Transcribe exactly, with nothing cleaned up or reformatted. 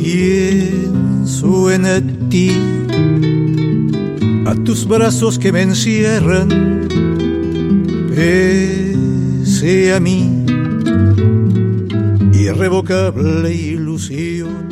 Pienso en ti, a tus brazos que me encierran, pese a mí, irrevocable ilusión.